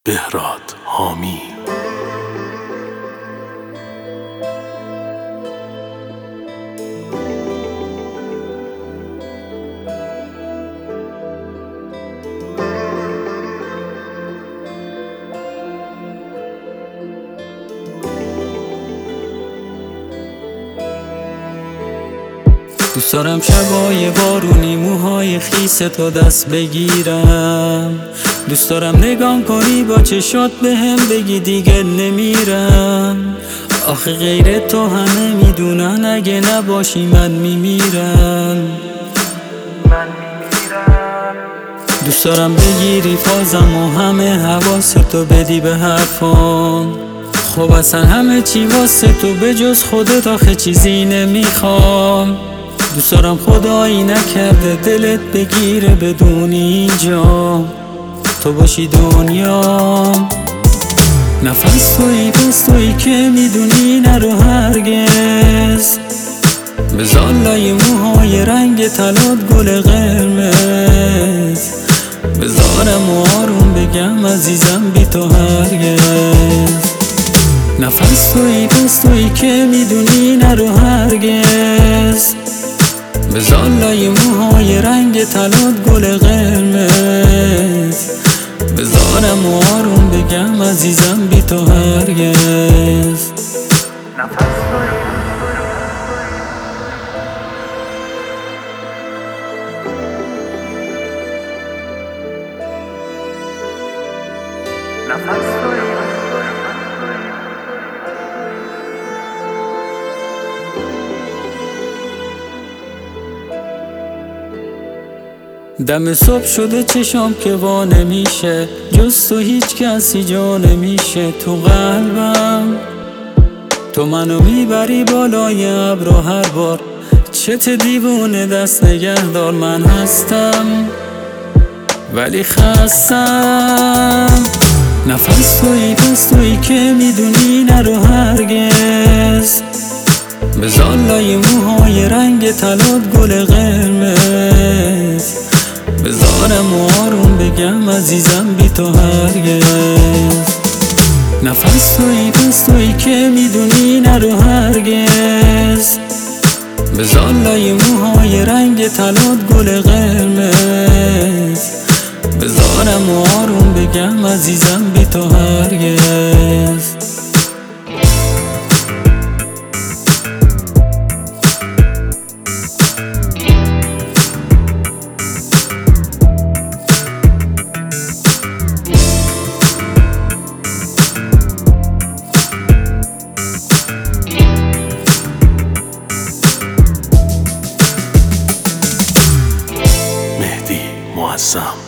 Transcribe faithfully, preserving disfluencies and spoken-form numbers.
بهراد حامی. دوست دارم شبای بارونی موهای خیس تو دست بگیرم، دوست دارم نگام کنی با چشات به هم بگی دیگه نمیرم. آخه غیر تو همه میدونن اگه نباشی من میمیرم. من میمیرم. دوست دارم بگیری فازم و همه حواستو بدی به حرفام. خب اصلا همه چی واسه تو به جز خودت آخه چیزی نمیخوام. دوست دارم خدایی نکرده دلت بگیره بدونی اینجا تو باشی دنیا. نفس تویی پس تویی که میدونی نرو هرگز. بذار لای موهای رنگ طلات گل قرمز. بذارم و آروم بگم عزیزم بی تو هرگز. نفس تویی پس تویی که میدونی نرو هرگز. بذار لای موهای رنگ طلات گل قرمز. بذارم و آروم بگم عزیزم بی تو هرگز. نفس دم صبح شده چشام که وا نمیشه، جز تو هیچ کسی جا نمیشه تو قلبم. تو منو میبری بالای ابر هر بار، چت دیوونه دست نگهدار. من هستم ولی خستم. نفس تویی پس تویی که میدونی نرو هرگز. بذار لای موهای رنگ طلات گل قرمز. بذارم و آروم بگم عزیزم بی تو هرگز. نفس تویی پس تویی که میدونی نرو هرگز. بذار لای موهای رنگ طلات گل قرمز. بذارم و آروم بگم عزیزم بی تو هرگز. مهدی معظم.